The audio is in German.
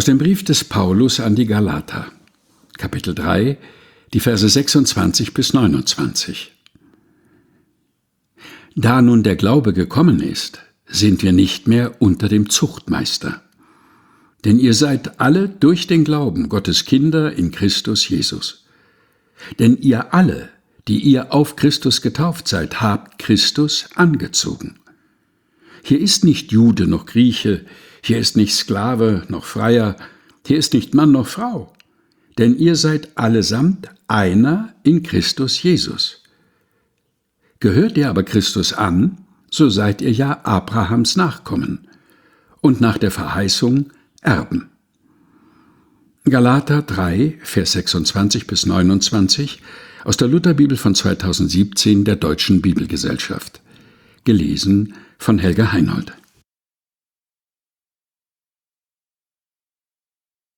Aus dem Brief des Paulus an die Galater, Kapitel 3, die Verse 26 bis 29. Da nun der Glaube gekommen ist, sind wir nicht mehr unter dem Zuchtmeister. Denn ihr seid alle durch den Glauben Gottes Kinder in Christus Jesus. Denn ihr alle, die ihr auf Christus getauft seid, habt Christus angezogen. Hier ist nicht Jude noch Grieche, hier ist nicht Sklave noch Freier, hier ist nicht Mann noch Frau, denn ihr seid allesamt einer in Christus Jesus. Gehört ihr aber Christus an, so seid ihr ja Abrahams Nachkommen und nach der Verheißung Erben. Galater 3, Vers 26 bis 29 aus der Lutherbibel von 2017 der Deutschen Bibelgesellschaft. Gelesen von Helga Heinold.